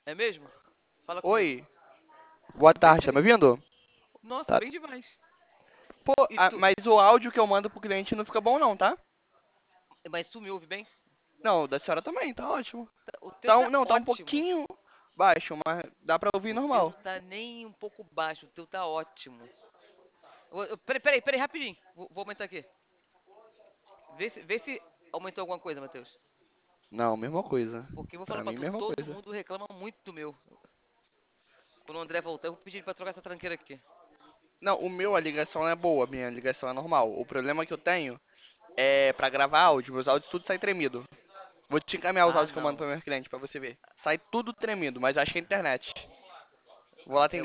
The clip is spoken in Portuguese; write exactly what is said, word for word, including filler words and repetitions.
É mesmo? Fala comigo. Oi, boa Bem tarde, tá me direitinho. ouvindo? Nossa, Tá. bem demais. Pô, E ah, tu. mas o áudio que eu mando pro cliente não fica bom não, tá? Mas tu me ouve bem? Não, o da senhora também, tá ótimo. Tá- O teu Tá um, tá não, tá um ótimo. pouquinho baixo, mas dá pra ouvir O teu normal. não tá nem um pouco baixo. O teu tá ótimo. Eu- eu- Peraí, peraí, peraí, rapidinho. Vou, vou aumentar aqui. Vê se, vê se aumentou alguma coisa, Matheus. Não, mesma coisa. Porque eu vou falar Pra pra mim, tu, mesma todo coisa. mundo reclama muito do meu. Quando o André voltar, eu vou pedir ele pra trocar essa tranqueira aqui. Não, o meu, a ligação é boa, a minha ligação é normal. O problema que eu tenho é pra gravar áudio, meus áudios tudo sai tremido. Vou te encaminhar os Ah, áudios que eu mando não. para meus clientes pra você ver. Sai tudo tremido, mas acho que é internet. Vou lá É, atender.